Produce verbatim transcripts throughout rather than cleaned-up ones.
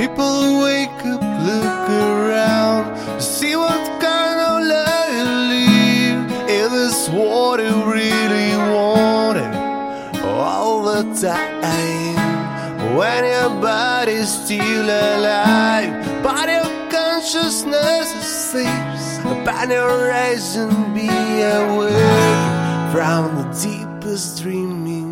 People wake up, look around, see what kind of life you live. Is this what you really wanted all the time? When your body's still alive, but your consciousness sleeps, open your eyes and be awake from the deepest dreaming.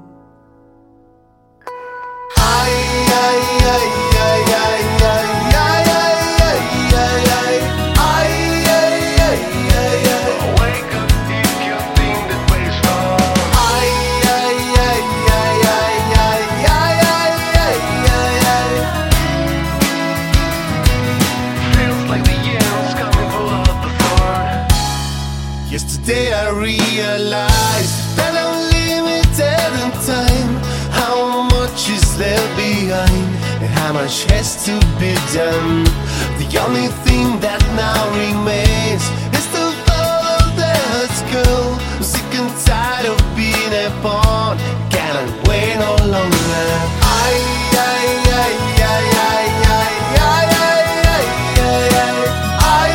Yesterday I realized that I'm limited in time, how much is left behind and how much has to be done. The only thing that now remains is to follow that girl. I'm sick and tired of being a pawn, cannot wait no longer. I, I, I, I, I, I, I, I, I,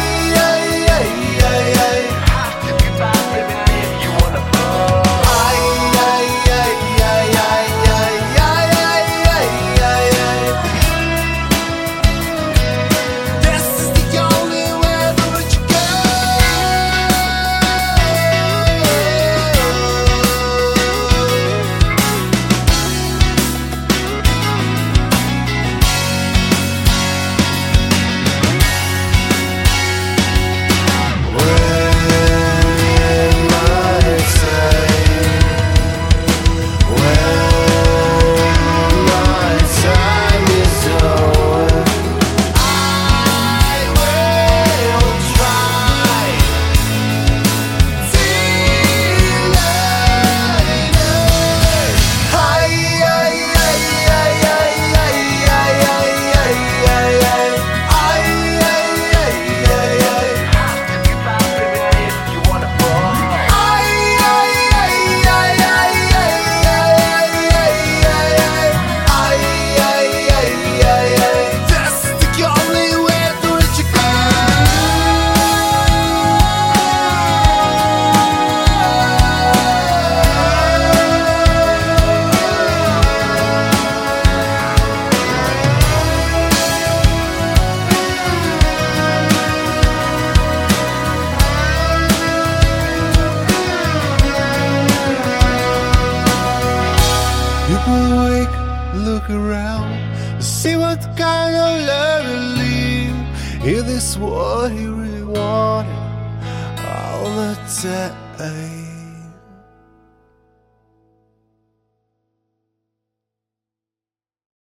people wake, look around, see what kind of love you live. Is this what he really wanted all the time?